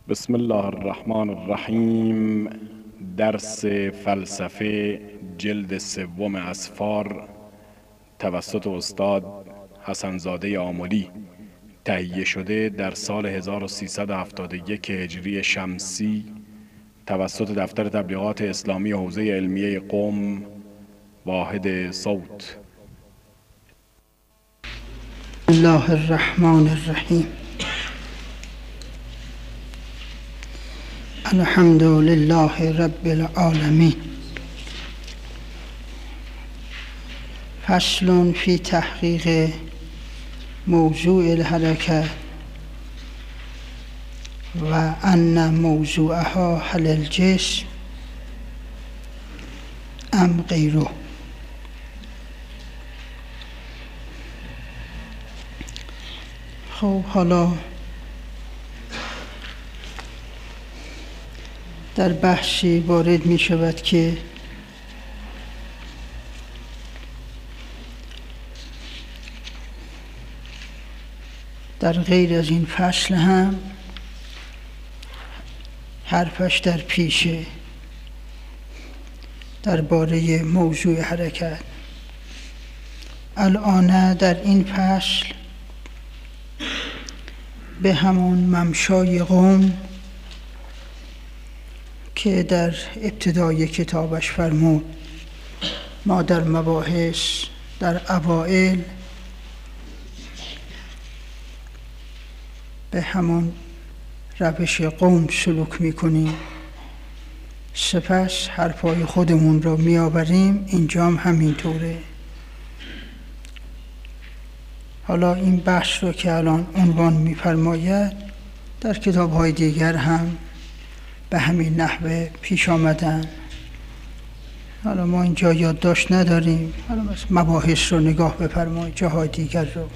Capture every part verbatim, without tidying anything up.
بسم الله الرحمن الرحیم. درس فلسفه جلد سوم اسفار توسط استاد حسنزاده آملی تهیه شده در سال هزار و سیصد و هفتاد و یک هجری شمسی توسط دفتر تبلیغات اسلامی حوزه علمیه قم واحد صوت. الله الرحمن الرحیم. الحمد لله رب العالمین. فصل فی تحقیق موضوع الحرکت و ان موضوعها هل الجسم ام غیره. خب حالا در بحثی وارد می شود که در غیر از این فصل هم حرفش در پیشه درباره موضوع حرکت. الان در این فصل به همون ممشای قوم که در ابتدای کتابش فرمود ما در مباحث در اوائل به همون روش قوم سلوک میکنیم، سپس حرفای خودمون را میآوریم. اینجا هم همینطوره. حالا این بحث رو که الان عنوان میفرماید در کتاب‌های دیگر هم به همین نحوه پیش آمدن. حالا ما اینجا یادداشت نداریم، حالا بس مباحث رو نگاه بفرمایید، جاهای دیگر رو.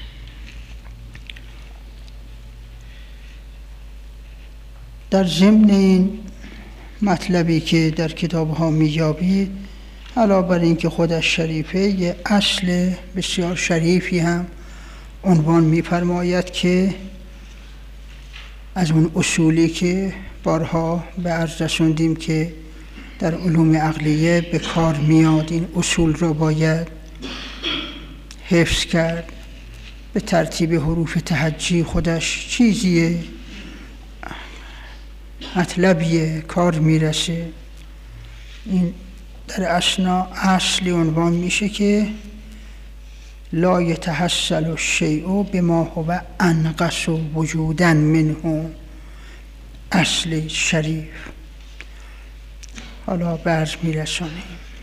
در ضمن این مطلبی که در کتاب‌ها می‌یابید، علاوه بر اینکه خودش شریفه، یه اصل بسیار شریفی هم عنوان می‌فرماید که از اون اصولی که بارها به عرض رسوندیم که در علوم عقلیه به کار میاد، این اصول را باید حفظ کرد. به ترتیب حروف تهجی خودش چیزیه، مطلبیه، کار میرسه. این در اسنا اصلی عنوان میشه که لا یتحصل الشیء بما هو انقص وجودا منه، اصل شریف. حالا برز میرسانیم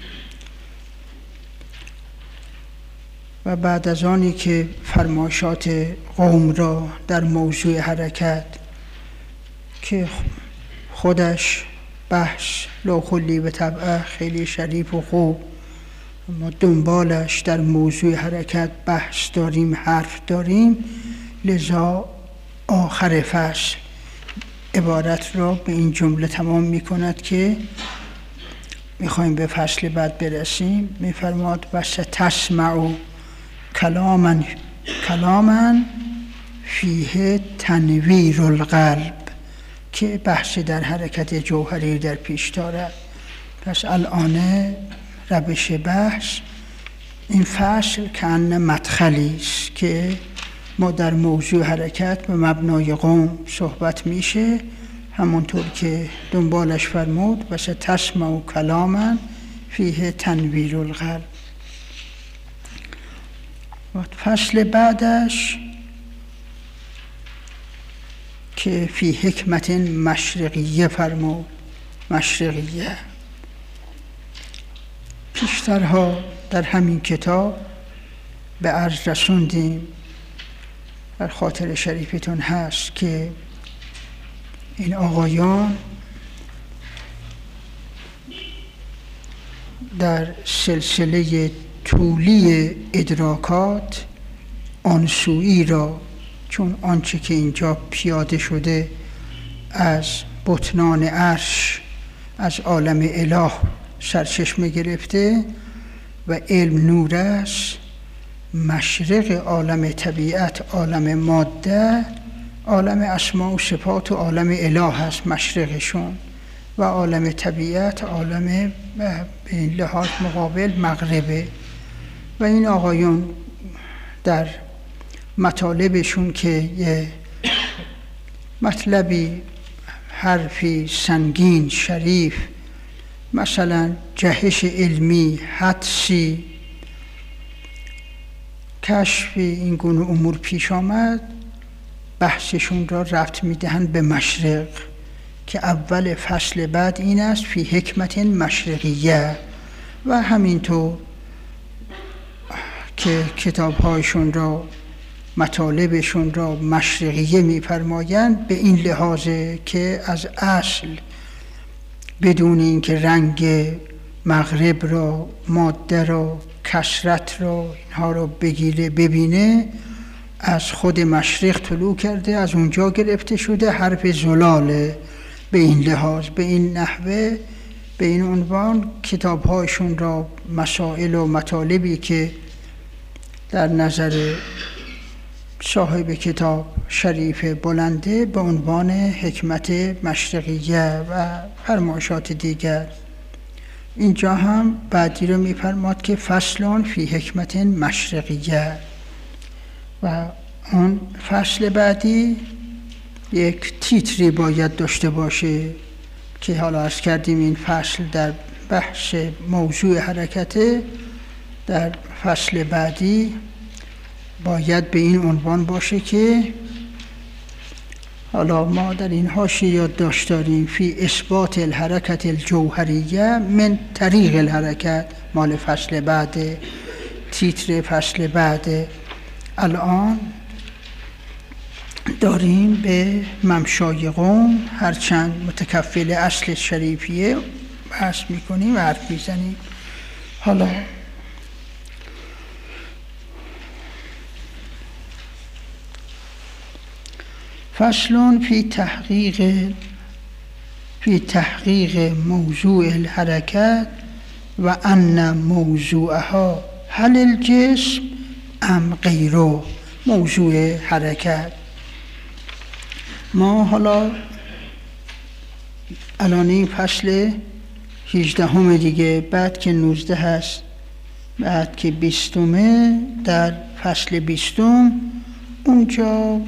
و بعد از آنی که فرمایشات قوم را در موضوع حرکت که خودش بحث لاخلی به طبعه خیلی شریف و خوب، ما دنبالش در موضوع حرکت بحث داریم، حرف داریم، لذا آخر فصل عبارت را به این جمله تمام می کند که میخوایم به فصل بعد برسیم. میفرماد و ستسمع کلاما کلاما فیه تنویر القلب، که بحث در حرکت جوهری در پیش دارد. پس الان روش بحث این فصل کأن مدخلی است که ما در موضوع حرکت به مبنای قوم صحبت میشه، همونطور که دنبالش فرمود و ستسمع کلاما فیه تنویر القلب. و فصل بعدش که فی حکمت مشرقیه فرمود. مشرقیه پیشترها در همین کتاب به عرض رسوندیم، در خاطر شریفتون هست که این آقایان در سلسله طولی ادراکات آنسویی را، چون آنچه که اینجا پیاده شده از بطنان عرش، از عالم اله سرچشمه گرفته و علم نور است، مشرق عالم طبیعت، عالم ماده، عالم اسما و صفات و عالم اله هست مشرقشون، و عالم طبیعت عالم به این لحاظ مقابل مغربه. و این آقایون در مطالبشون که یه مطلبی حرفی سنگین شریف، مثلا جهش علمی، حدسی، کشف این گونه امور پیش آمد، بحثشون را ربط میدهند به مشرق که اول فصل بعد این است فی حکمت مشرقیه. و همینطور که کتابهایشون را مطالبشون را مشرقیه می‌فرمایند، به این لحاظه که از اصل بدون اینکه رنگ مغرب را، ماده را، کثرت را، اینها را بگیره ببینه، از خود مشرق طلوع کرده، از اونجا گرفته شده، حرف زلاله. به این لحاظ، به این نحوه، به این عنوان کتابهایشون را مسائل و مطالبی که در نظر صاحب کتاب شریف بلنده به عنوان حکمت مشرقیه و فرمایشات دیگر. اینجا هم بعدی رو می‌فرماد که فصلان فی حکمت مشرقیه، و اون فصل بعدی یک تیتری باید داشته باشه که حالا عرض کردیم این فصل در بحث موضوع حرکته. در فصل بعدی باید به این عنوان باشه که حالا ما در این حاشیه یادداشت داریم فی اثبات الحرکت الجوهریه من طریق الحرکت، مال فصل بعد، تیتر فصل بعد. الان داریم به ممشای قوم، هرچند متکفل اصل شریفیه، بحث میکنیم و حرف میزنیم. حالا فصل فی تحقیق فی تحقیق موضوع الحرکت و ان موضوعها هل الجسم ام غیره. موضوع حرکت ما حالا الان این فصل هجدهم دیگه، بعد که نوزده هست، بعد که بیستمه، در فصل بیستم اونجا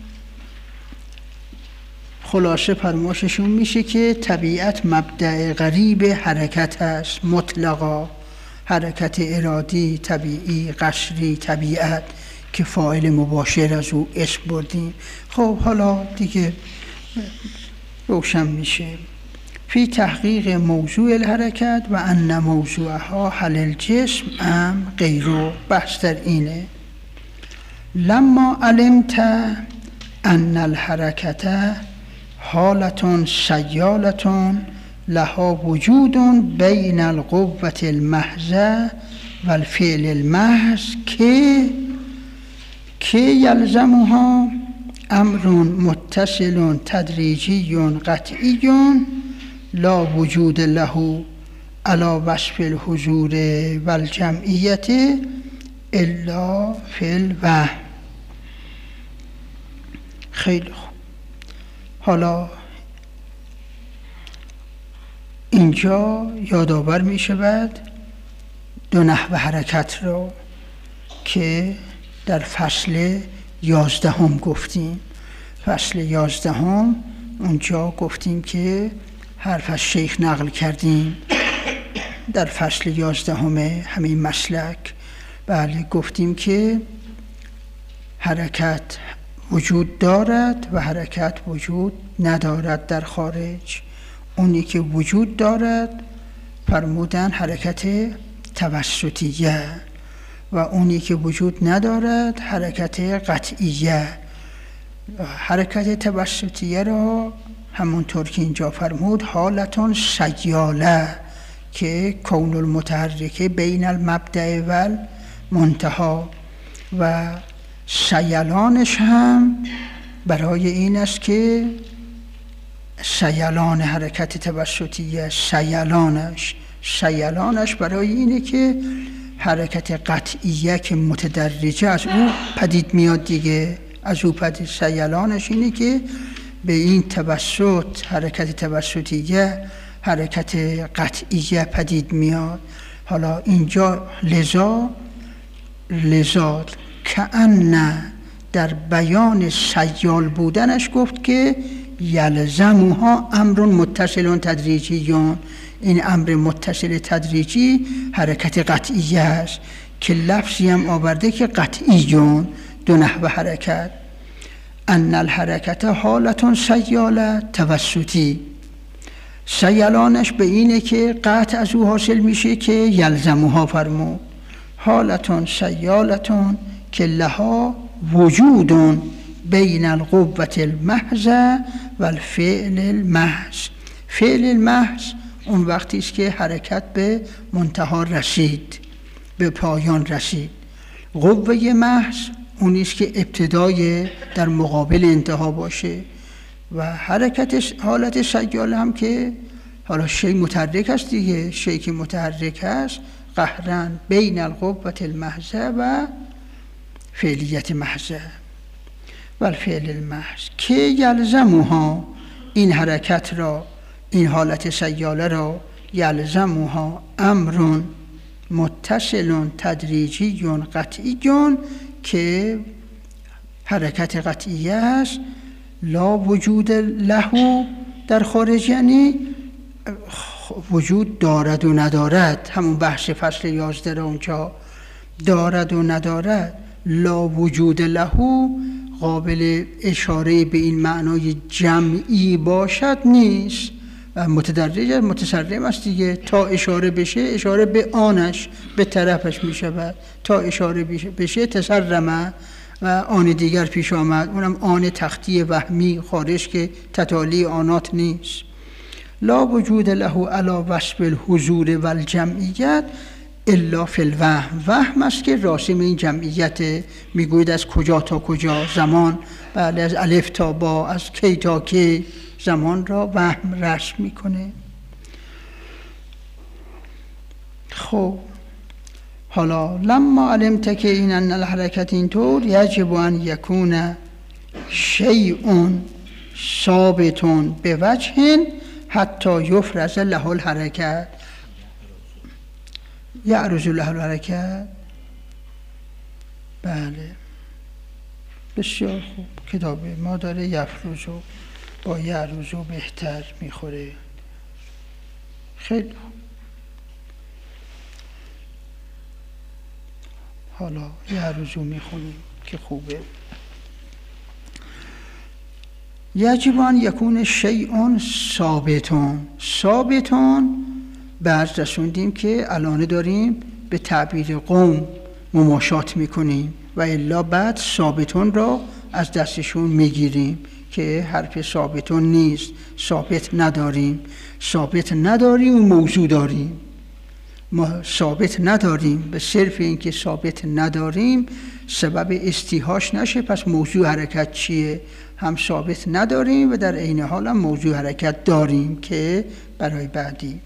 خلاصه فرماششون میشه که طبیعت مبدأ غریب حرکت است، مطلقا حرکت ارادی، طبیعی، قشری، طبیعت که فاعل مباشر از او اسم بردیم. خب حالا دیگه روشن میشه. فی تحقیق موضوع الحرکت و ان موضوعها هل الجسم ام غیره. بحث در اینه لما علمت ان الحرکت حالتون سیالتون لها وجود بین القوة المحضة و الفعل المحض که که یلزمها امر متصل تدریجی قطعی لا وجود له علی وصف الحضور و الجمعیت الا فی الوهم. خیلی خوب. حالا اینجا یادآور می شود دو نحو حرکت را که در فصل یازدهم گفتیم. فصل یازدهم اونجا گفتیم که حرف از شیخ نقل کردیم در فصل یازدهم همین مسلک. بله، گفتیم که حرکت وجود دارد و حرکت وجود ندارد در خارج. اونی که وجود دارد فرمودن حرکت توسطیه و اونی که وجود ندارد حرکت قطعیه. حرکت توسطیه را همونطور که اینجا فرمود حالتون سیاله که کون المتحرکه بین المبدأ و المنتهی، و سیلانش هم برای این است که سیلان حرکت توسطیه، سیلانش سیلانش برای اینه که حرکت قطعیه که متدرجه از او پدید میاد دیگه، از او پدید سیلانش اینه که به این توسط، حرکت توسطیه، حرکت قطعیه پدید میاد. حالا اینجا لذا لذا کأن در بیان سیال بودنش گفت که یلزمها امر متصل تدریجیون، این امر متصل تدریجی حرکت قطعیه است که لفظی هم آورده که قطعیون، دو نحو حرکت. ان الحرکت حالتون سیاله توسطی، سیلانش به اینه که قطع از او حاصل میشه که یلزمها فرمود. حالتون سیالتون که لها وجودون بین القوة المحض و الفعل المحض. فعل المحض اون وقتی است که حرکت به منتها رسید، به پایان رسید. قوه محض اونی است که ابتدای در مقابل انتها باشه. و حرکت حالت سیاله هم که حالا شی متحرک است دیگه، شی که متحرک است قهرن بین القوة المحض و فعلیت محض و الفعل المحض که یلزمها، این حرکت را، این حالت سیاله را، یلزمها امر متصل تدریجی قطعی که حرکت قطعیه است، لا وجود له در خارج، یعنی وجود دارد و ندارد. همون بحث فصل یازده را اونجا دارد و ندارد. لا وجود له قابل اشاره به این معنای جمعی باشد نیست و متدرج متسرم است دیگه. تا اشاره بشه اشاره به آنش، به طرفش می شود. تا اشاره بشه تسرمه و آن دیگر پیش آمد، اونم آن تختی وهمی خارج که تتالی آنات نیست. لا وجود له علی وصف الحضور و الجمعیت الا فی الوهم. وهم است که راسم این جمعیت، میگوید از کجا تا کجا زمان، بله از الف تا با، از کی تا کی زمان را وهم رسم میکنه. خب حالا لما علمت که این ان الحرکت اینطور یجب ان یکون شیء ثابت به وجه حتی یفرز له الحرکت. یعرض له الحرکت، بله بسیار خوب. کتاب ما داره یفرزو با یعرضو بهتر میخوره. خیلی خوب. حالا یعرضو میخونیم که خوبه. یجب ان یکون شیء ثابتون. ثابتون بعد رسوندیم که الان داریم به تعبیر قوم مماشات میکنیم و الا بعد ثابتون را از دستشون میگیریم که حرف ثابتون نیست، ثابت نداریم. ثابت نداریم و موضوع داریم. ما ثابت نداریم، به صرف اینکه ثابت نداریم سبب استیحاش نشه پس موضوع حرکت چیه؟ هم ثابت نداریم و در عین حال هم موضوع حرکت داریم که برای بعدی.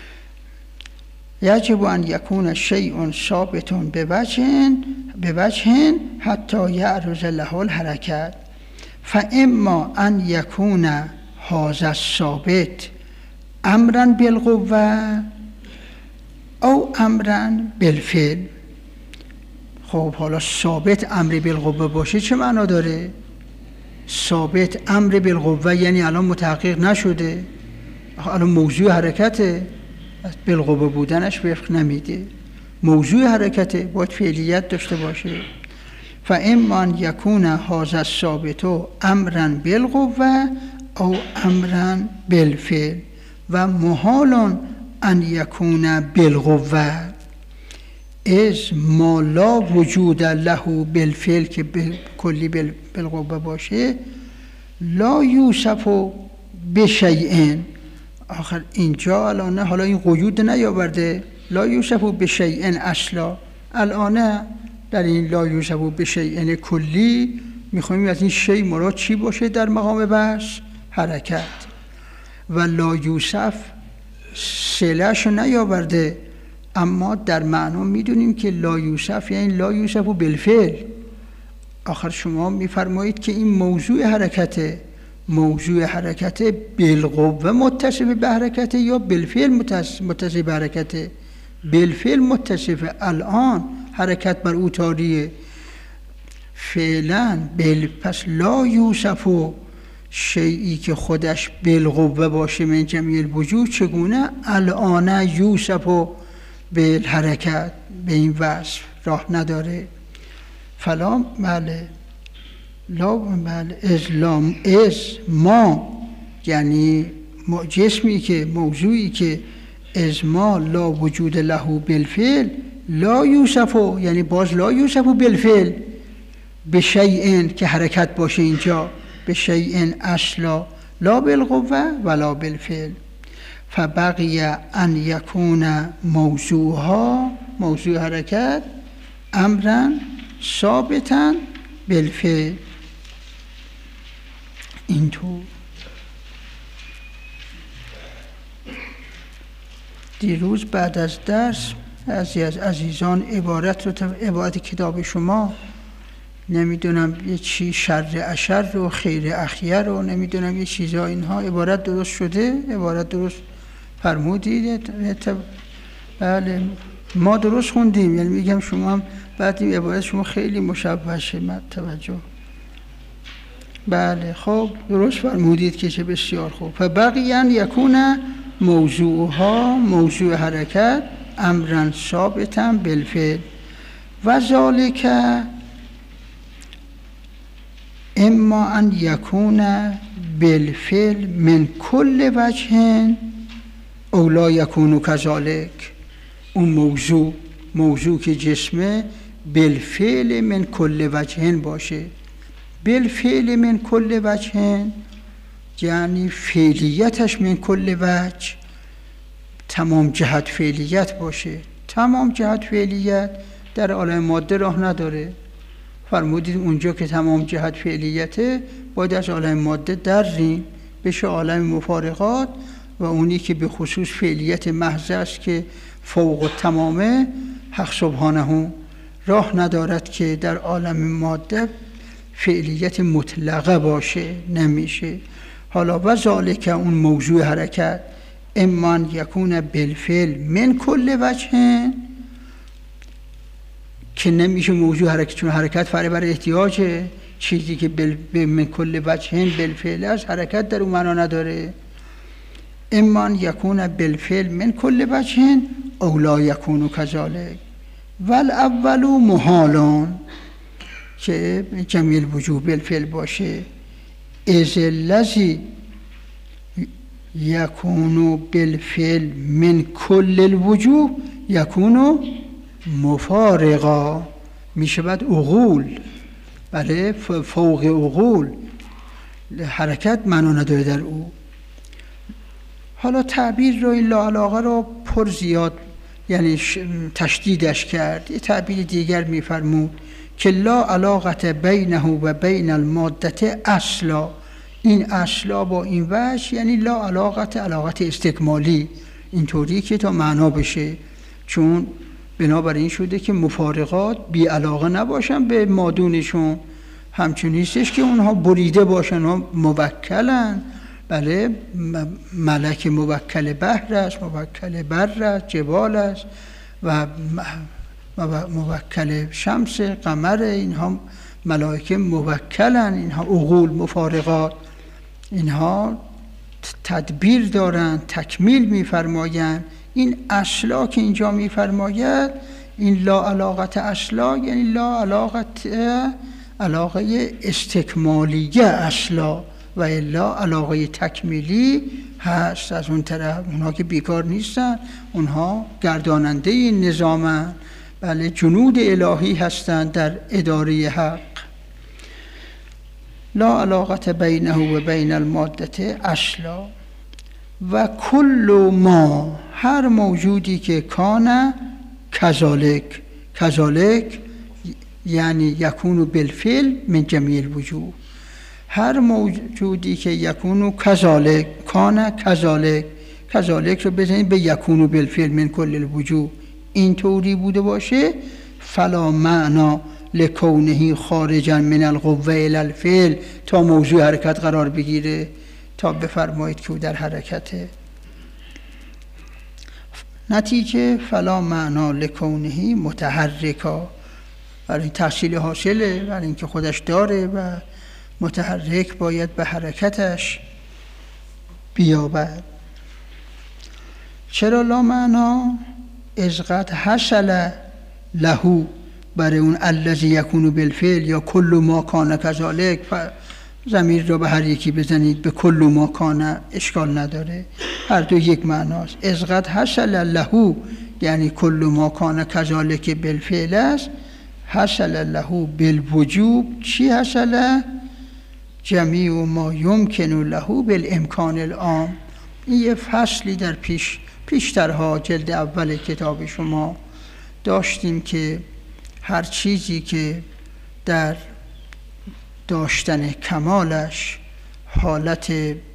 یجب ان یکون شیء ثابت به وجه به وجه حتی یعرض له الحرکت فاما ان یکون هذا الثابت امرا بالقوه او امرا بالفعل. خب حالا ثابت امر بالقوه باشه چه معنا داره؟ ثابت امر بالقوه یعنی الان متحقق نشده، الان موضوع حرکته، بالقوه بودنش وفق نمیده. موضوع حرکته باید فعلیت داشته باشه. فاما ان یکون هذا الثابت امرا بالقوه او امرا بالفعل و محال ان یکون بالقوه از ما لا وجود له بالفعل که کلی بالقوه باشه لا یوصف بشیء. آخر اینجا الان حالا این قیود نیاورده، لا یوصف بشیء اصلا. الان در این لا یوصف بشیء کلی میخوایم از این شیء مراد چی باشه در مقام بحث؟ حرکت. و لا یوصف صله‌اش نیاورده، اما در معنا میدونیم که لا یوصف یعنی لا یوصف بالفعل. آخر شما میفرمایید که این موضوع حرکته، موضوع حرکت بالقوه متصف به حرکت یا بالفعل متصف به حرکت؟ بالفعل متصف. الان حرکت بر او طاریه فعلا بل، پس لا یوصف شیئی که خودش بالقوه باشه من جمیع الوجوه چگونه الان یوصف بالحرکت؟ به این وصف راه نداره. فلا بله لا بله ازلام از ما، یعنی جسمی که موضوعی که از ما لا وجود له بالفعل لا یوصف، یعنی باز لا یوصف بالفعل به شیء که حرکت باشه اینجا، به شیء اصلا لا بالقوه ولا بالفعل. فبقی ان یکون موضوعها، موضوع حرکت امرا ثابتا بالفعل. اینطور دیروز بعد از درس از عزیزان عبارت رو، عبارت کتاب شما نمیدونم یه چی شر اشر رو خیر اخیر رو نمیدونم یه چیزا اینها عبارت درست شده، عبارت درست فرمودید. بله ما درست خوندیم، یعنی میگم شما هم بعد این عبارت شما خیلی مشابه شه توجه. بله خب درست فرمودید که چه بسیار خوب. فبقیاً یکون موضوعها، موضوع حرکت امرا ثابتا بالفعل و ذالک اما ان یکون بالفعل من کل وجه او لا یکون کذالک. اون موضوع موضوع که جسمه بالفعل من کل وجه باشه. بالفعل من کل وجه یعنی فعلیتش من کل وجه، تمام جهت فعلیت باشه. تمام جهت فعلیت در عالم ماده راه نداره. فرمودید اونجا که تمام جهت فعلیته باید از عالم ماده درین بشه عالم مفارقات، و اونی که به خصوص فعلیت محض است که فوق تمامه حق سبحانه راه ندارد که در عالم ماده فعلیت مطلقه باشه، نمیشه. حالا و ذالک اون موضوع حرکت اما یکون بالفعل من کل وجه که نمیشه موضوع حرکت، چون حرکت فرع بر احتیاجه. چیزی که بل من کل وجه بالفعل از حرکت در اون معنا نداره. اما یکون بالفعل من کل وجه او لا یکون کذالک والاول محالون که جمیع الوجوه بالفعل باشه. از الذی یکون بالفعل من کل الوجوه یکون مفارقا، میشه بعد عقول، بله فوق عقول، حرکت معنا نداره در او. حالا تعبیر رو این لا علاقه رو پر زیاد یعنی تشدیدش کرد. یه تعبیر دیگر میفرمود که لا علاقت بینه و بین المادت اصلا. این اصلا با این وجه یعنی لا علاقت، علاقت استکمالی، اینطوری که تا معنا بشه، چون بنابراین شده که مفارقات بی علاقه نباشن به مادونشون، همچون نیستش که اونها بریده باشن و موکلن. بله ملک موکل بحر است، موکل بر است، جبال است و موکل شمس قمر، اینها ملائکه موکلن، اینها عقول مفارقات، اینها تدبیر دارن، تکمیل میفرمایند. این اصلا که اینجا میفرماید این لا علاقت اصلا یعنی لا علاقت علاقه استکمالیه اصلا، و الا علاقه تکمیلی هست. از اون طرف اونها که بیکار نیستن، اونها گرداننده این نظامن، بله جنود الهی هستند در اداره حق. لا علاقت بینه و بین المادت اصلا و کل ما، هر موجودی که کان کذالک، کذالک یعنی یکون بالفعل من جمیع الوجوه، هر موجودی که یکون کذالک، کان کذالک، کذالک رو بزنید به یکون بالفعل من کل الوجوه، این طوری بوده باشه، فلا معنا لکونه خارجا من القوه الی الفعل تا موضوع حرکت قرار بگیره تا بفرمایید که او در حرکته. نتیجه فلا معنا لکونه متحرکا، برای تحصیل حاصله، برای اینکه خودش داره و متحرک باید به حرکتش بیابد. چرا لا معنا؟ از قد حصل له، برای اون الذی یکون بالفعل یا کل ما کان کذالک، ضمیر را به هر یکی بزنید، به کل ما کان اشکال نداره، هر دو یک معناست. از قد حصل له یعنی کل ما کان کذالک بالفعل است. حصل له بالوجوب چی حصل؟ جمیع ما یمکن له بالامکان العام. این یه فصلی در پیش پیشترها جلد اول کتاب شما داشتیم که هر چیزی که در داشتن کمالش حالت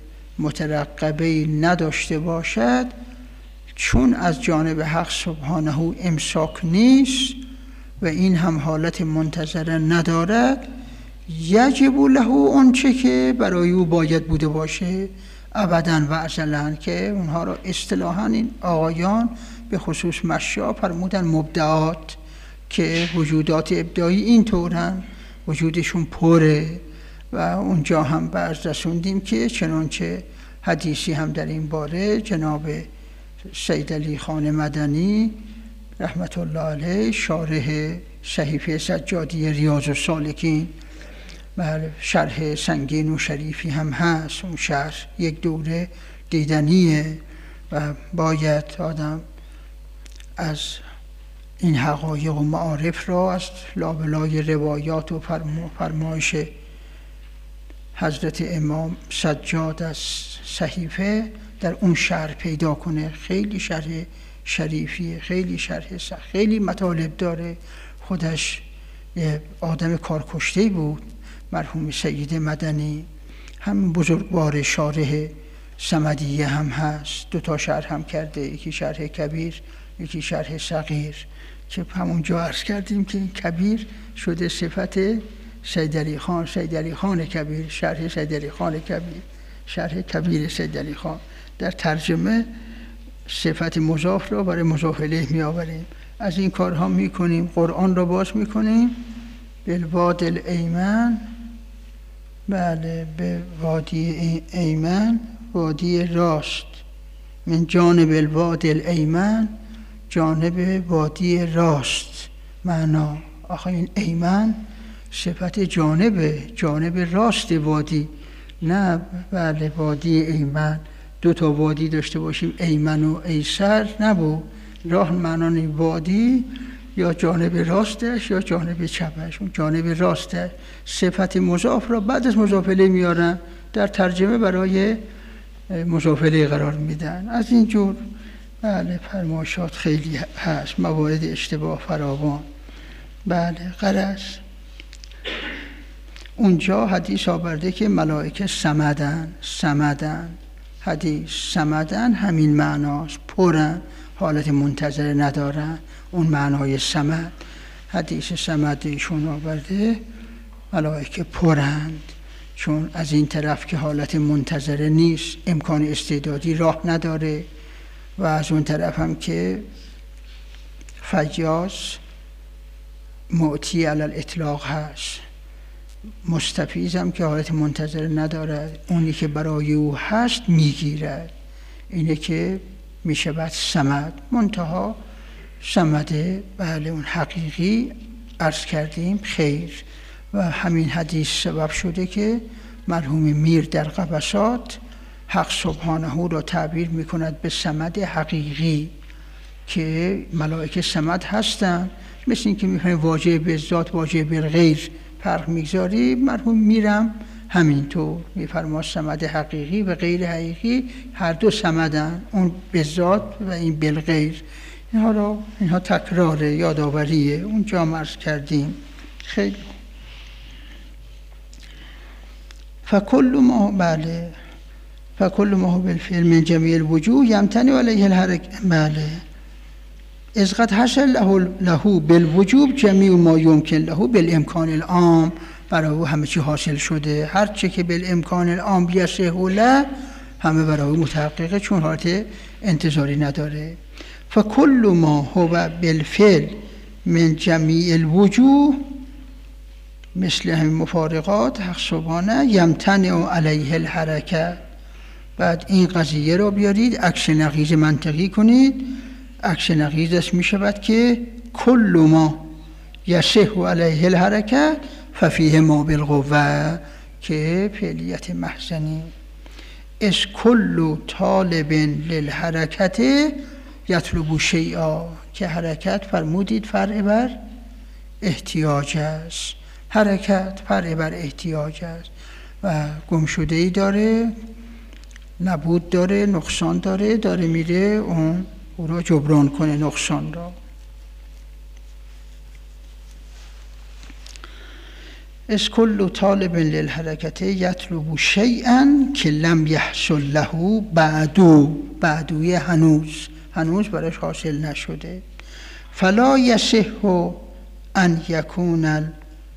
مترقبه نداشته باشد، چون از جانب حق سبحانه امساک نیست و این هم حالت منتظره ندارد، یجب له اون چه که برای او باید بوده باشه ابداً و ازلاً، که اونها را اصطلاحاً این آقایان به خصوص مشا فرمودن مبدعات، که وجودات ابداعی این طورن، وجودشون پره. و اونجا هم برز رسوندیم که چنانچه حدیثی هم در این باره جناب سید علی خان مدنی رحمت الله علیه شارح صحیفه سجادی ریاض السالکین، بله شرح سنگین و شریفی هم هست، اون شرح یک دوره دیدنیه و باید آدم از این حقایق و معارف را از لابلای روایات و فرمایش حضرت امام سجاد از صحیفه در اون شرح پیدا کنه. خیلی شرح شریفیه، خیلی شرح سخت، خیلی مطالب داره. خودش یه آدم کارکشته بود مرحوم سید مدنی، هم بزرگوار شارح صمدیه هم هست، دو تا شرح هم کرده، یکی شرح کبیر یکی شرح صغیر، که همونجا عرض کردیم که این کبیر شده صفت سید علی خان، سید علی خان کبیر، شرح سید علی خان کبیر، شرح کبیر سید علی خان. در ترجمه صفت مضاف را برای مضاف الیه می آوریم. از این کارها می کنیم. قرآن را باز می کنیم بالوادی الایمن، بله به وادی ایمن، وادی راست، من جانب الوادی الایمن، جانب وادی راست. معنا آخه این ایمن صفت جانبه، جانب راست وادی، نه بله وادی ایمن دو تا وادی داشته باشیم ایمن و ایسر نبود. راه معنی وادی یا جانب راستش یا جانب چپش. اون جانب راستش صفت مضاف را بعد از مضاف الیه میارن، در ترجمه برای مضاف الیه قرار میدن. از این جور بله فرمایشات خیلی هست، موارد اشتباه فراوان. بله غرض اونجا حدیث آورده که ملائکه صمدن، صمدن حدیث صمدن همین معناست، پرن، حالت منتظره ندارن، اون معنای صمد. حدیث صمد ایشون آورده ملائکه پرند، چون از این طرف که حالت منتظره نیست، امکان استعدادی راه نداره، و از اون طرف هم که فیاض معطی علی الاطلاق هست، مستفیض هم که حالت منتظره ندارد، اونی که برای او هست میگیرد. اینه که میشه بعد صمد. منتها صمده بله اون حقیقی عرض کردیم خیر، و همین حدیث سبب شده که مرحوم میر در قبسات حق سبحانه را تعبیر میکند به صمد حقیقی، که ملائکه صمد هستند. مثل این که میفهمیم واجه به ذات واجه به غیر فرق میگذاری، مرحوم میرم همینطور میفرما صمد حقیقی و غیر حقیقی هر دو صمدن، اون به ذات و این بالغیر. اینها را اینها تکرار یادآوریه، اونجا عرض کردیم. خیلی فکل ما بله فکل ما بالفعل من جمیع الوجوه یمتنع علیه الحرکت. بله از قد حصل له له بالوجوب جمیع ما یمکن له بالامکان العام، برای او همه چی حاصل شده، هر چه که بالامکان العام یصح له همه برای او متحققه، چون حالت انتظاری نداره. فکل ما هو بالفعل من جمیع الوجوه مثل همین مفارقات حق سبحانه یمتنع علیه الحرکت. بعد این قضیه رو بیارید عکس نقیض منطقی کنید. عکس نقیضش می شود که کل ما یصح علیه الحرکت ففیه ما بالقوه، که فعلیت محضنی. از کل طالب للحرکت یطلب شیئا، که حرکت فرمودید فرع بر احتیاج است، حرکت فرع بر احتیاج است و گمشده ای داره، نبود داره، نقصان داره، داره میره اون او را جبران کنه نقصان را. از کل طالب للحرکت یطلب شیئا که لم یحصل له بعدو، بعدوی هنوز هنوز برایش حاصل نشده. فلا یصح ان یکون ال...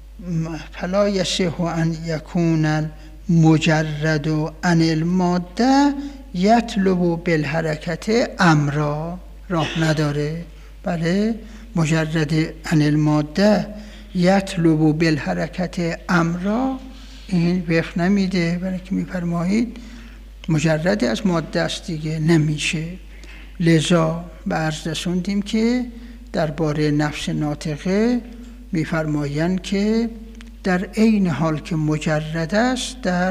فلا یصح ان یکون المجرد عن الماده یطلب بالحرکت امرا، راه نداره. بله، مجرد عن الماده یطلب بالحرکت امرا، این وفق نمیده، برای که میفرمایید مجرد از ماده است دیگه، نمیشه. لذا به عرض رسوندیم که درباره نفس ناطقه میفرمایند که در عین حال که مجرد است، در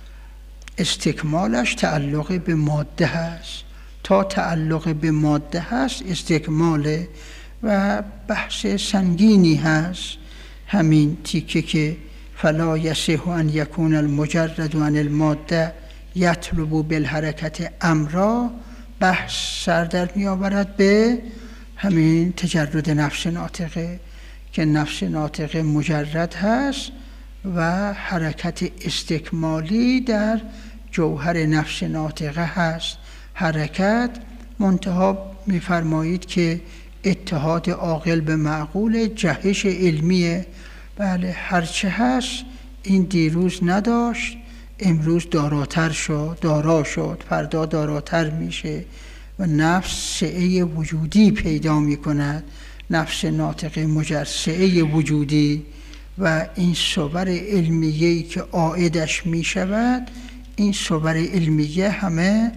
استکمالش تعلق به ماده هست. تا تعلق به ماده هست استکماله و بحث سنگینی هست. همین تیکه که فلا یصح ان یکون المجرد عن الماده یطلب بالحرکت امرا، بحث سر در می آورد به همین تجرد نفس ناطقه، که نفس ناطقه مجرد هست و حرکت استکمالی در جوهر نفس ناطقه هست. حرکت منتها میفرمایید که اتحاد عاقل به معقول، جهش علمیه. بله، هرچه هست این دیروز نداشت، امروز داراتر شد، دارا شد، فردا داراتر میشه و نفس سعه وجودی پیدا میکند. نفس ناطقه مجرد سعه وجودی و این صور علمیه‌ای که عائدش میشود، این صور علمیه همه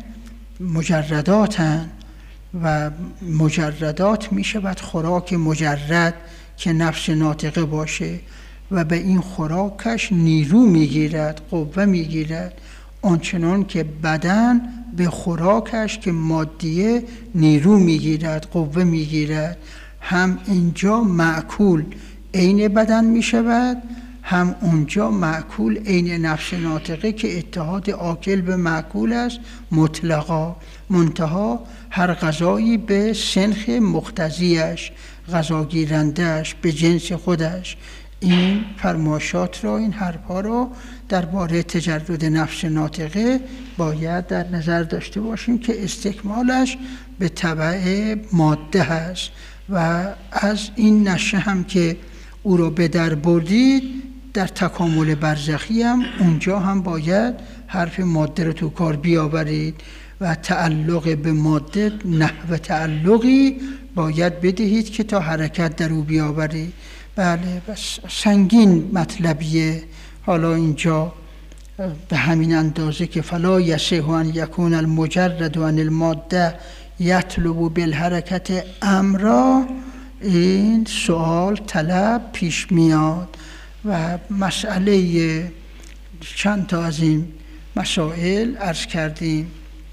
مجرداتن و مجردات میشود خوراک مجرد که نفس ناطقه باشه و به این خوراکش نیرو میگیرد، قوه میگیرد، آنچنان که بدن به خوراکش که مادیه نیرو میگیرد، قوه میگیرد. هم اینجا معکول عین بدن میشود، هم اونجا معکول عین نفس ناطقه که اتحاد عاقل به معکول است مطلقا. منتها هر غذایی به سنخ مقتضیش، غذا گیرندهش، به جنس خودش. این فرماشات را، این حرفا را درباره تجرد نفس ناطقه باید در نظر داشته باشیم که استکمالش به تبع ماده هست و از این نشه هم که او را به در بردید، در تکامل برزخی هم اونجا هم باید حرف ماده رو تو کار بیاورید و تعلق به ماده نحو تعلقی باید بدهید که تا حرکت در او بیاورید. بله، بس سنگین مطلبیه. حالا اینجا به همین اندازه که فلا یصح ان یکون المجرد عن الماده یطلب بالحرکت امرا، این سوال طلب پیش میاد و مسئله چند تا از این مسائل عرض کردیم.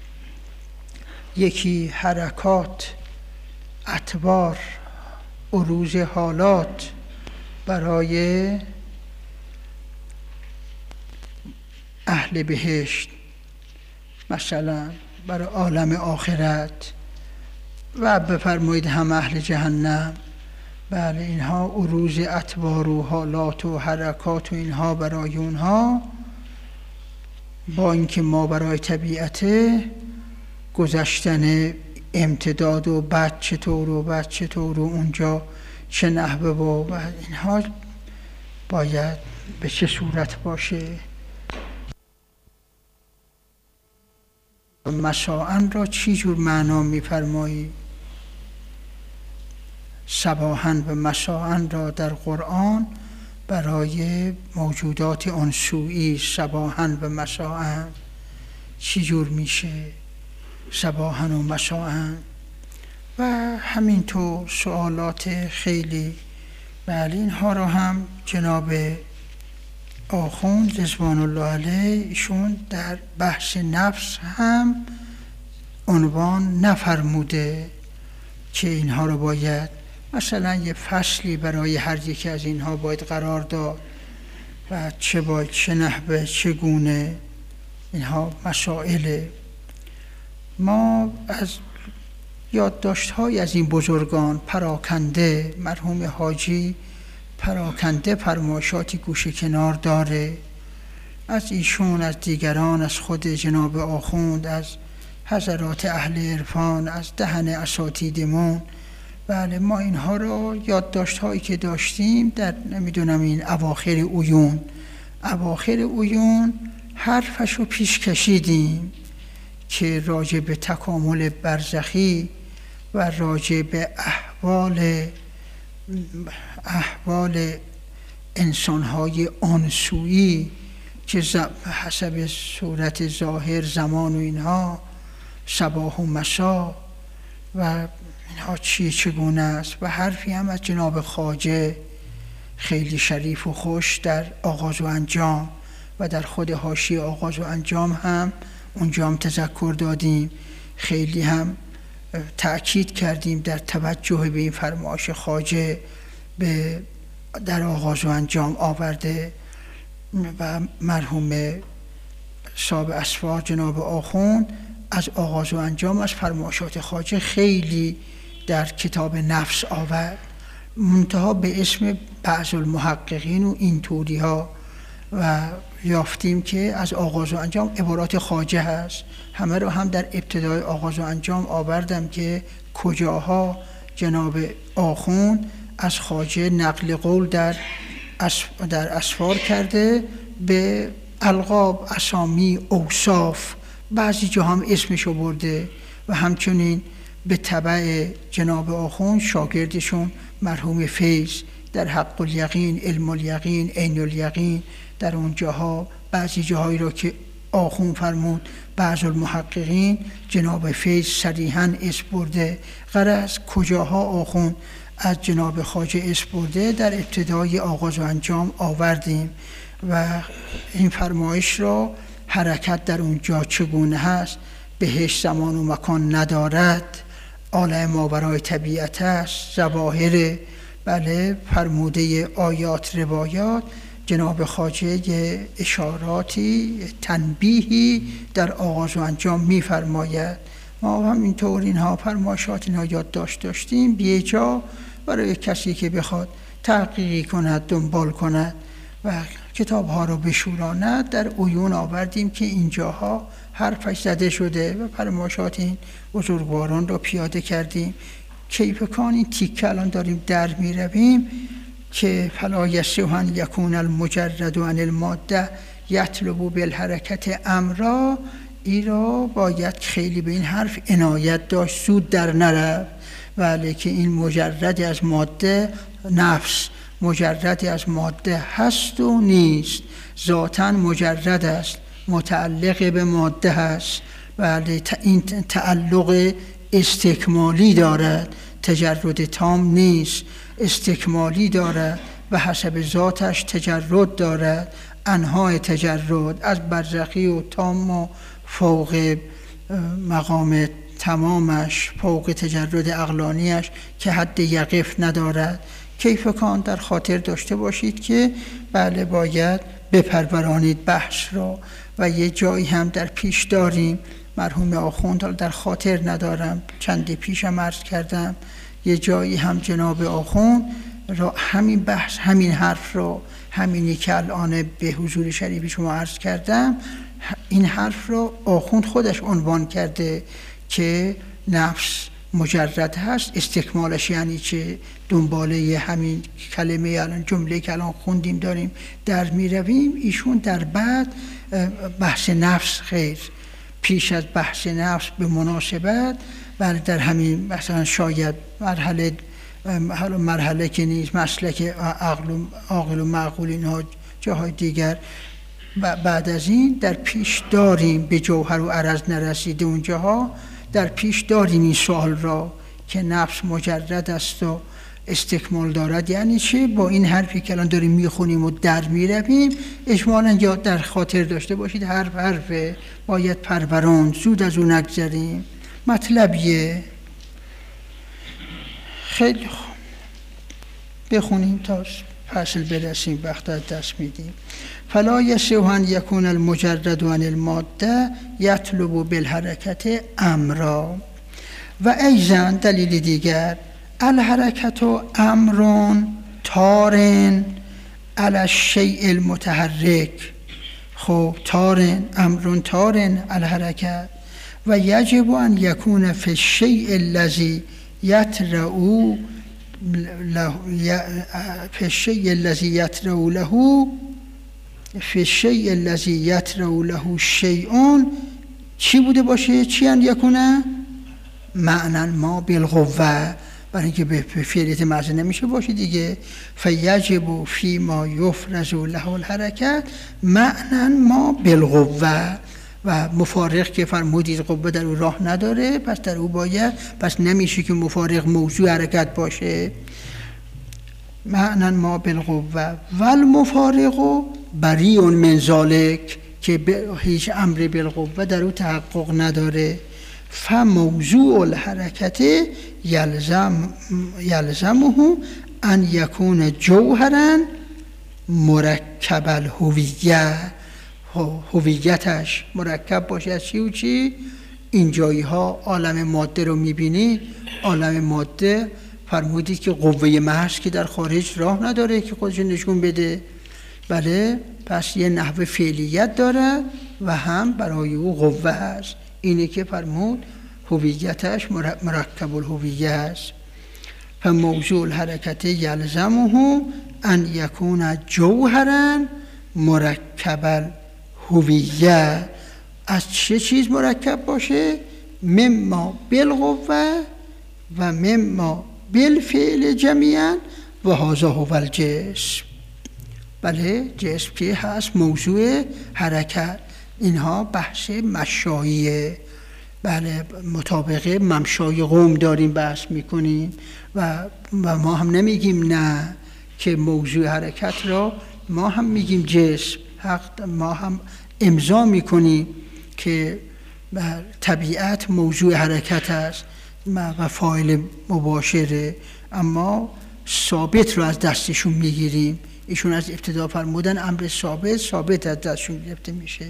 یکی حرکات، اطوار، عروض حالات برای اهل بهشت، مثلا برای عالم آخرت، و بفرمایید هم اهل جهنم. بله، اینها عروض اطوار و حالات و حرکات و اینها برای اونها، با اینکه ما برای طبیعت گذشتن امتداد و بعد چطور و بعد چطور و اونجا چه نحوه و بعد اینها باید به چه صورت باشه. مساعن را چی جور معنا می‌فرمایی؟ صباحاً و مساعن را در قرآن برای موجودات انسوئی صباحاً و مساعن چی جور میشه؟ صباحاً و مساعن و همینطور سوالات خیلی. بله اینها را هم جناب آخوند رضوان الله علیه ایشون در بحث نفس هم عنوان نفرموده که اینها رو باید مثلا یه فصلی برای هر یکی از اینها باید قرار داد و چه باید چه نحوه چگونه اینها مسائل. ما از یادداشت‌های از این بزرگان پراکنده، مرحوم حاجی پراکنده فرمایشاتی گوشه کنار داره از ایشون، از دیگران، از خود جناب آخوند، از حضرات اهل عرفان، از دهن اساتیدمون. بله ما اینها رو یادداشت‌هایی که داشتیم در نمیدونم این اواخر عیون اواخر عیون حرفش رو پیش کشیدیم که راجع به تکامل برزخی و راجع به احوال احوال انسان‌های آنسویی که حسب صورت ظاهر زمان و اینها صباح و مسا و اینها چی چگونه است و حرفی هم از جناب خواجه خیلی شریف و خوش در آغاز و انجام و در خود حاشیه آغاز و انجام هم اونجا هم تذکر دادیم، خیلی هم تأکید کردیم در توجه به این فرمایش خواجه به در آغاز و انجام آورده و مرحوم صاحب اسفار جناب آخوند از آغاز و انجام از فرمایشات خواجه خیلی در کتاب نفس آورد، منتها به اسم بعض المحققین و این طوری ها و یافتیم که از آغاز و انجام عبارات خواجه هست. همه رو هم در ابتدای آغاز و انجام آوردم که کجاها جناب آخوند از خواجه نقل قول در در اسفار کرده به القاب، اسامی، اوصاف، بعضی جا هم اسمشو برده و همچنین به تبع جناب آخوند شاگردشون مرحوم فیض در حق الیقین، علم الیقین، عین الیقین در اون جاها بعضی جاهایی را که آخوند فرمود بعض المحققین جناب فیض صریحاً اسم برده. غرض کجاها آخوند از جناب خواجه اسم برده در ابتدای آغاز و انجام آوردیم و این فرمایش را حرکت در اونجا چگونه هست، بهش زمان و مکان ندارد، عالم ماورای طبیعت است، ظواهر بله فرموده آیات روایات جناب خواجه اشاراتی تنبیهی در آغاز و انجام می‌فرماید. ما هم اینطور اینها فرمایشات اینها یادداشت داشتیم بیجا برای کسی که بخواد تحقیقی کند دنبال کند و کتاب ها رو بشوراند در عیون آوردیم که اینجاها حرفش زده شده و فرمایشات این بزرگواران رو پیاده کردیم. کیف کان این تیکه الان داریم در می رویم که فلا یصح ان یکون المجرد عن الماده یطلب بالحرکت امرا، ای را باید خیلی به این حرف عنایت داشت، زود در نرفت. ولی که این مجرد از ماده نفس مجرد از ماده هست و نیست، ذاتاً مجرد است، متعلق به ماده هست، ولی این تعلق استکمالی دارد، تجرد تام نیست، استکمالی دارد و حسب ذاتش تجرد دارد، انواع تجرد از برزخی و تام و فوق مقام تمامش، فوق تجرد عقلانیش که حد یقف ندارد. کیف کان در خاطر داشته باشید که بله باید بپرورانید بحث را و یه جایی هم در پیش داریم مرحوم آخوند در خاطر ندارم چندی پیشم عرض کردم، یه جایی هم جناب آخوند را همین بحث همین حرف را همینی که الان به حضور شریف شما عرض کردم این حرف را آخوند خودش عنوان کرده که نفس مجرد هست، استکمالش یعنی چه؟ دنباله همین کلمه الان جمله که الان خوندیم داریم در می رویم. ایشون در بعد بحث نفس خیر، پیش از بحث نفس به مناسبت و در همین مثلا شاید مرحله حالا مرحله که نیست، مسلک عقل و عاقل و معقول اینها جاهای دیگر بعد از این در پیش داریم، به جوهر و عرض نرسیده اونجاها در پیش داریم این سوال را که نفس مجرد است و استکمال دارد یعنی چه؟ با این حرفی که الان داریم میخونیم و در میرویم اجمالاً یا در خاطر داشته باشید حرف حرف باید پروران، زود از اون نگذریم. مطلبیه. خیلی خوب بخونیم تا فصل برسیم، وقت از دست میدیم. فلا یصح ان یکون المجرد عن الماده یطلب بالحرکت امرا. و ایضا دلیل دیگر الحرکت امرون تارن علی الشیء المتحرک. خب تارن امرون تارن الحرکت و یجب ان یکون فی الشیء الذی یطرأ له فی الشیء الذی یطرأ له فی الشیء الذی یطرأ له شیء چی بوده باشه؟ چی ان یکونه؟ معنی ما بالقوه، برای اینکه به فعلیت ماضی نمیشه باشه دیگه. فیجب فی ما یفرز له الحرکت معنی ما بالقوه. و مفارق که فرمودید قوه در او راه نداره، پس در او باید، پس نمیشه که مفارق موضوع حرکت باشه. معنی ما بالقوه و المفارق بریء من ذلک که هیچ امر بالقوه در او تحقق نداره. فموضوع الحرکت یلزم یلزمه ان یکون جوهرا مرکب الهویه، هویتش مرکب باشه از چی و چی؟ این جایی ها عالم ماده رو میبینید، عالم ماده فرمودید که قوه محض که در خارج راه نداره که خودش نشون بده. بله، پس یه نحو فعلیت داره و هم برای او قوه هست. اینه که فرمود هویتش مرکب الهویه است. فموضوع الحرکت یلزمه ان یکون جوهرا مرکب الهویه. از چه چیز مرکب باشه؟ مما بالقوه و مما بالفعل جمیعا و هذا هو الجسم. بله، جسم که هست موضوع حرکت. اینها بحث مشاییه. بله، مطابق ممشای قوم داریم بحث میکنیم و, و ما هم نمیگیم نه که موضوع حرکت را ما هم میگیم جسم. حق ما هم امضا میکنیم که طبیعت موضوع حرکت است و فاعل مباشره، اما ثابت رو از دستشون میگیریم. ایشون از ابتدا فرمودن امر ثابت ثابت از دستشون گرفته میشه.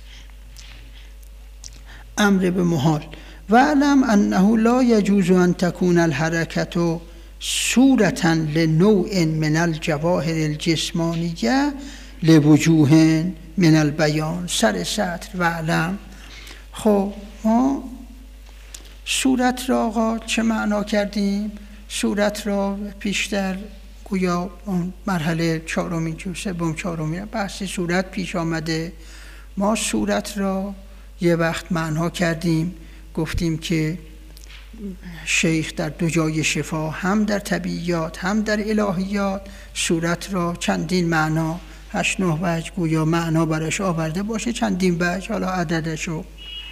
امر به محال. و علم انه لا یجوز ان تکون الحرکت صورتا لنوع من الجواهر الجسمانیه لوجوه من البیان. سر سطر. و علم. خب ما صورت را آقا چه معنا کردیم؟ صورت را پیشتر گویا اون مرحله چهارمین جو سوم چهارمین بحث صورت پیش آمده. ما صورت را یه وقت معنا کردیم، گفتیم که شیخ در دو جای شفا، هم در طبیعیات هم در الهیات، صورت را چندین معنا، هشت نه وجه گویا معنا برش آورده باشه، چندین وجه، حالا عددشو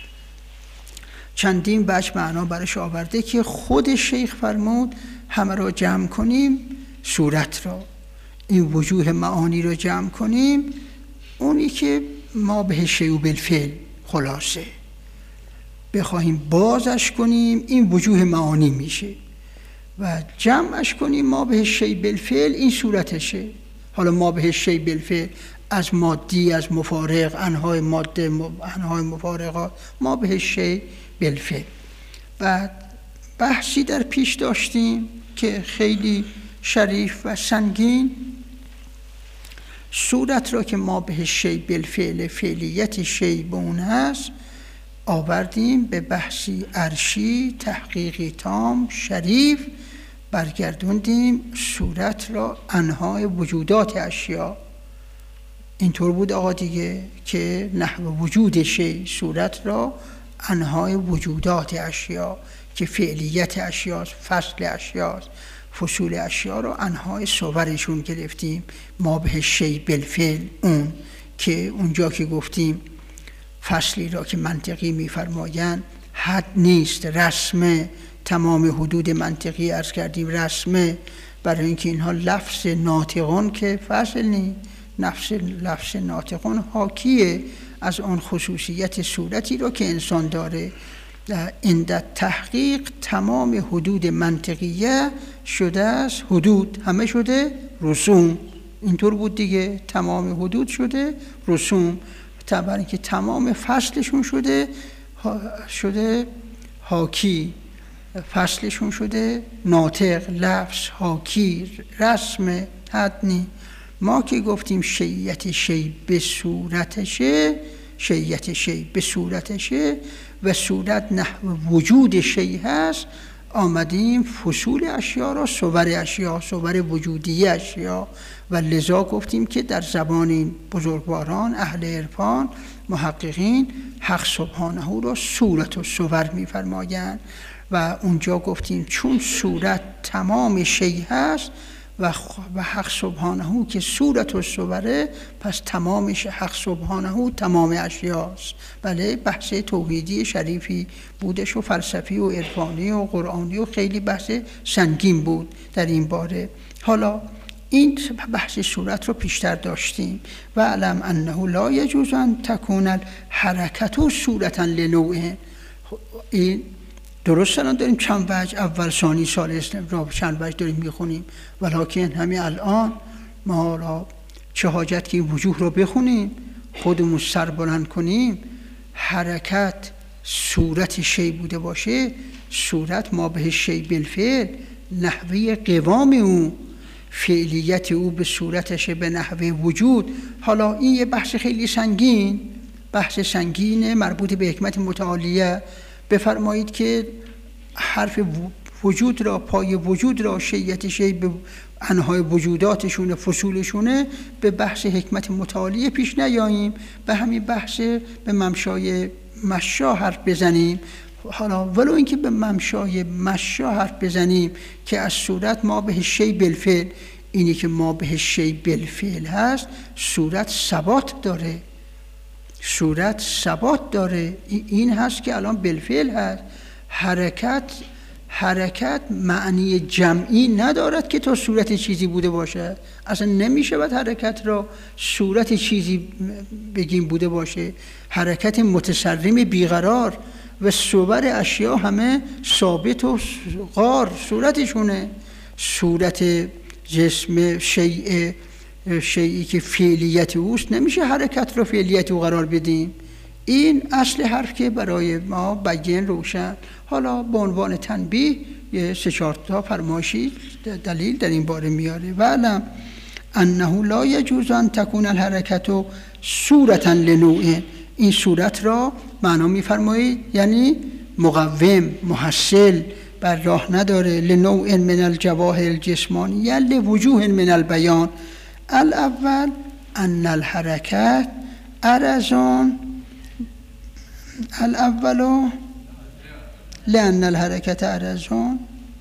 چندین وجه معنا برش آورده که خود شیخ فرمود همه را جمع کنیم صورت را، این وجوه معانی را جمع کنیم، اونی که ما به شیء بالفعل خلاصه بخواهیم بازش کنیم این وجوه معانی میشه و جمعش کنیم ما به شیء بالفعل این صورتشه. حالا ما به شیء بالفعل از مادی، از مفارق، انواع ماده، انواع مفارقات، ما به شیء بالفعل. بعد بحثی در پیش داشتیم که خیلی شریف و سنگین، صورت را که ما به شیء بالفعل، فعلیت شیء به اون هست، آوردیم به بحثی عرشی، تحقیقی تام، شریف، برگردوندیم صورت را انواع وجودات اشیا. اینطور بود آقا دیگه که نحو وجود شی، صورت را انواع وجودات اشیا که فعلیت اشیاست، فصل اشیاست، فصول اشیا را انواع صورشون گرفتیم. ما به شی بالفعل، اون که اونجا که گفتیم فصلی را که منطقی میفرمایند حد نیست، رسمه، تمام حدود منطقی عرض کردیم رسمه، برای اینکه اینها لفظ ناطقان که فصل نیست. نفس لفظ ناطقان حاکیه از آن خصوصیت صورتی را که انسان داره. عند تحقیق تمام حدود منطقیه شده است حدود، همه شده رسوم. اینطور بود دیگه، تمام حدود شده رسوم، برای اینکه تمام فصلشون شده شده حاکی، فصلشون شده ناطق، لفظ، حاکی، رسم، حدنی. ما که گفتیم شیعت شی به صورتشه، شیعت شی به صورتشه و صورت نحو وجود شی هست، آمدیم فصول اشیا را صور اشیا، صور وجودی اشیا، و لذا گفتیم که در زبان این بزرگواران اهل عرفان محققین حق سبحانه را صورت و صور می‌فرمایند و اونجا گفتیم چون صورت تمام شی هست و حق سبحانه که صورت و صوره، پس تمامش حق سبحانه تمام اشیاست. بله، بحث توحیدی شریفی بودش و فلسفی و عرفانی و قرآنی و خیلی بحث سنگین بود در این باره. حالا این بحث صورت رو پیشتر داشتیم. و علم انه لا یجوز ان تکون الحرکت صورتا لنوعه. این درست الان داریم چند وجه، اول ثانی ثالث را چند وجه داریم میخونیم، ولیکن همین الان ما را چه حاجت که این وجوه رو بخونیم، خودمون سر بلند کنیم، حرکت صورت شی بوده باشه، صورت ما به شی بالفعل، نحوه قوام او، فعلیت او به صورتش به نحوه وجود. حالا این یه بحث خیلی سنگین، بحث سنگینه مربوط به حکمت متعالیه. بفرمایید که حرف وجود را، پای وجود را، شیعت شی به انواع وجوداتشونه، فصولشونه، به بحث حکمت متعالیه پیش نیاییم، به همین بحث به ممشای مشا حرف بزنیم. حالا ولو اینکه به ممشای مشا حرف بزنیم که از صورت ما به شی بالفعل، اینی که ما به شی بالفعل هست، صورت ثبات داره، صورت ثبات داره، این هست که الان بالفعل هست. حرکت حرکت معنی جمعی ندارد که تا صورت چیزی بوده باشه، اصلا نمیشه باید حرکت را صورت چیزی بگیم بوده باشه. حرکت متصرم بیقرار و صور اشیا همه ثابت و قار صورتشونه. صورت جسم شیء شیئی که فعلیت اوست، نمیشه حرکت رو فعلیت او قرار بدیم. این اصل حرف که برای ما بیان روشن. حالا به عنوان تنبیه یه سه چهار تا فرمایشی دلیل در این باره میاره. و علم انه لا یجوز ان تکون الحرکت صورتا لنوع. این صورت را معنا میفرمایید یعنی مقوم، محصل، بر راه نداره. لنوع من الجواهر الجسمانیه لوجوه من البیان. الاول ان الحرکت ارزان، الاولو لان الحرکت ارزان.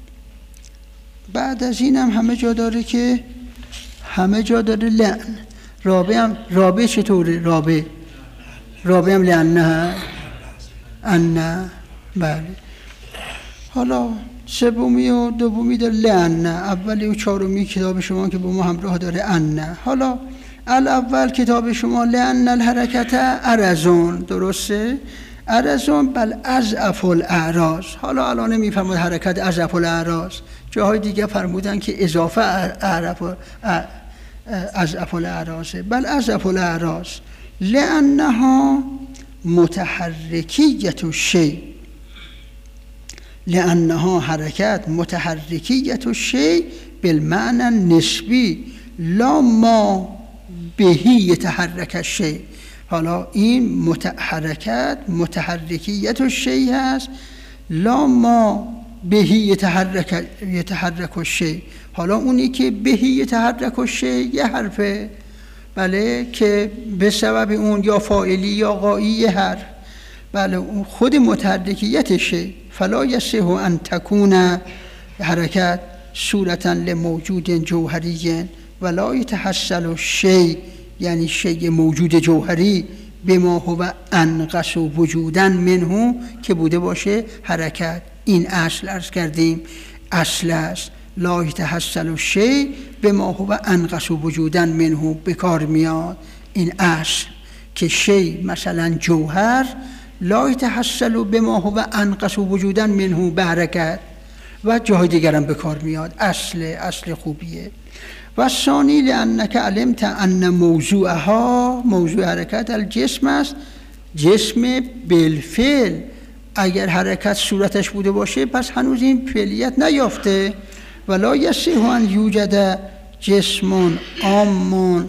بعد از این هم همه جا داره که همه جا داره لان. رابع هم رابع چطوره؟ رابع رابع هم لانه ان. بله. حالا سومی و دومی داره لانه، اولی و چهارمی کتاب شما که با ما همراه داره انه. حالا الاول کتاب شما لان الحرکت ارزون، درسته؟ ارزون بل اضعف الاعراض. حالا الان میفهمید حرکت اضعف الاعراض، جاهای دیگه فرمودن که اضافه اعرف اضعف الاعراض، بل اضعف الاعراض لانها متحرکیت الشیء، لانها حرکت متحرکیت الشیء بالمعنى النسبی لا ما بهی یتحرک الشیء. حالا این متحرکت متحرکیت الشیء هست، لا ما بهی یتحرک یتحرک الشیء. حالا اونی که بهی یتحرک الشیء یه حرفه، بله، که به سبب اون یا فاعلی یا غایی یه حرف، بله، اون خود متحرکیتشه. فلا یصح ان تکون حرکت صورتا لموجود جوهری ولا یتحصل الشیء، یعنی شیء موجود جوهری به ما هو انقص وجودا منه، که بوده باشه حرکت. این اصل عرض کردیم اصل است، لا یتحصل الشیء به ما هو انقص وجودا منه به کار میاد. این اصل که شیء مثلا جوهر لا یتحصل به ما هو انقص وجودا منه به حرکت و جای دیگر هم به کار میاد. اصل اصل خوبیه. و ثانی لانک علمت ان موضوعها، موضوع حرکت الجسم است، جسم بالفعل. اگر حرکت صورتش بوده باشه پس هنوز این فعلیت نیافته. ولا یصح ان یوجد جسم عام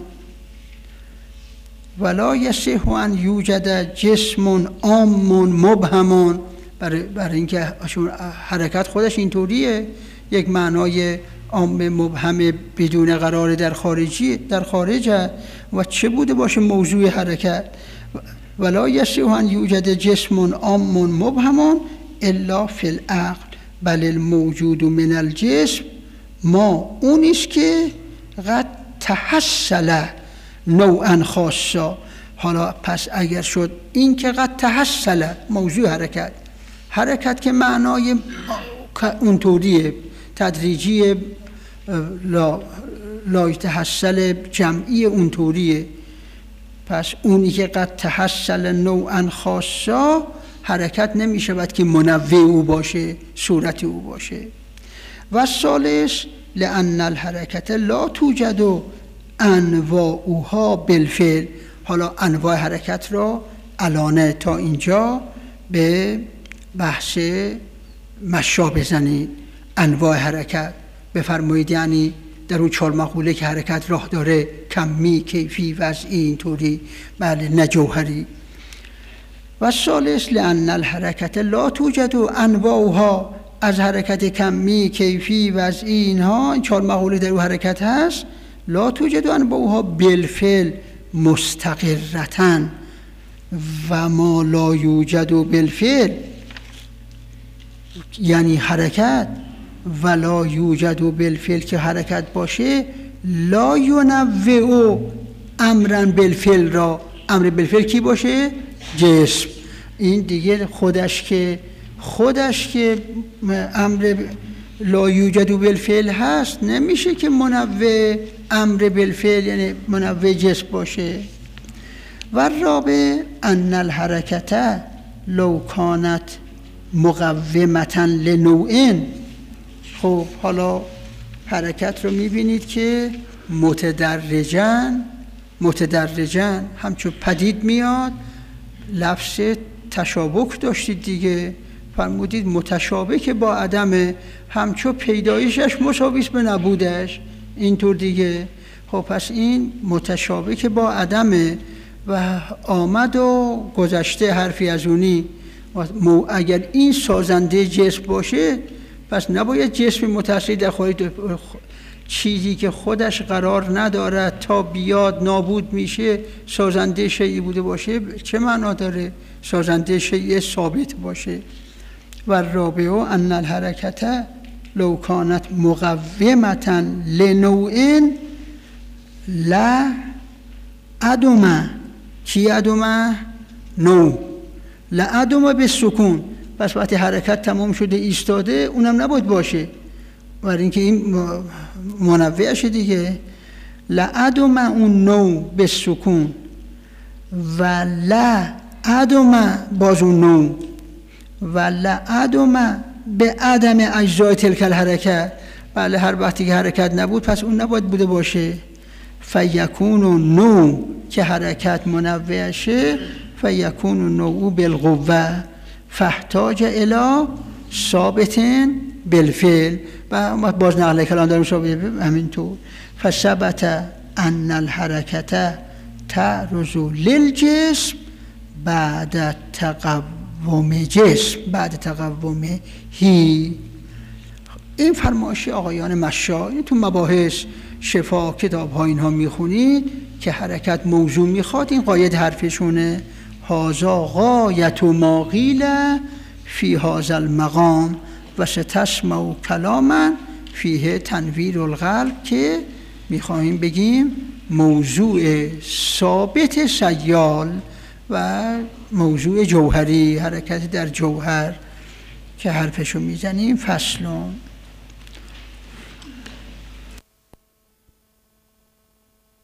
ولا یصح ان یوجد جسم عام مبهم، برای برای اینکه حرکت خودش اینطوریه، یک معنای عام مبهم بدون قرار در خارجی در خارجه و چه بوده باشه موضوع حرکت. ولا یصح ان یوجد جسم عام مبهم الا فی العقل بل الموجود من الجسم ما اونیست که قد تحصل نوعا خاصا. حالا پس اگر شد این که قد تحصل موضوع حرکت، حرکت که معنای اونطوریه تدریجی، لا لا یتحصل جمعی اونطوریه، پس اونی که قد تحصل نوعا خاصا حرکت نمی شود که منوع او باشه، صورت او باشه. و ثالث لأن الحرکت لا توجد انواعها بالفعل. حالا انواع حرکت را الانه تا اینجا به بحث مشا بزنید. انواع حرکت بفرمایید، یعنی در اون چهار مقوله که حرکت راه داره، کمی، کیفی، وضعی، اینطوری، بله، نه جوهری. و ثالث لأن الحرکت لا توجد انواعها، از حرکت کمی، کیفی، وضعی، اینها این چهار مقوله در اون حرکت هست، لا توجد انواعها بالفعل مستقرة و ما لا یوجد بالفعل، یعنی حرکت ولا یوجد بالفعل که حرکت باشه، لا ینوع امرا بالفعل را. امر بالفعل کی باشه؟ جسم. این دیگه خودش که خودش که امر لا یوجد بالفعل هست، نمیشه که منوع امر بالفعل یعنی منوع جسم باشه. و رابع ان الحرکت لو کانت مقومتا لنوع. خب حالا حرکت رو میبینید که متدرجاً متدرجاً همچون پدید میاد. لفظ تشابک داشتید دیگه، فرمودید متشابک با عدم، همچون پیدایشش مساویس به نبودش، اینطور دیگه. خب پس این متشابک با عدمه و آمد و گذشته حرفی از اونی. اگر این سازنده جسم باشه پس نباید جسم متصل در خارج، چیزی که خودش قرار ندارد تا بیاد نابود میشه سازنده شیئی بوده باشه، چه معنا داره؟ سازنده شیئی ثابت باشه. و رابع ان الحرکت لو کانت مقومة لنوع لا ادم. کی ادم؟ نوع. لا ادم به سکون. پس وقتی حرکت تمام شده ایستاده اونم نباید باشه، برای اینکه این منوعشه دیگه. لا ادم اون نوع به سکون و لا ادم باز اون نوع و لا ادم به عدم اجزای تلک الحرکت. بله، هر وقتی که حرکت نبود پس اون نباید بوده باشه. فیکون نوع که حرکت منوعشه، فیکون نوع بالقوه فاحتاج الی ثابت بالفعل. و باز نقل کلام داریم ثابت همینطور. فثبت ان الحرکت تعرض للجسم بعد تقوم جسم بعد تقوم هی. این فرمایش آقایان مشا، این تو مباحث شفا کتاب ها اینها میخونید که حرکت موضوع میخواد. این قاید حرفشونه هازا غایت و ما قیل فی هذا المقام و ستسمع کلاما فیه تنویر القلب، که میخواهیم بگیم موضوع ثابت سیال و موضوع جوهری، حرکت در جوهر که حرفشو میزنیم. فصلون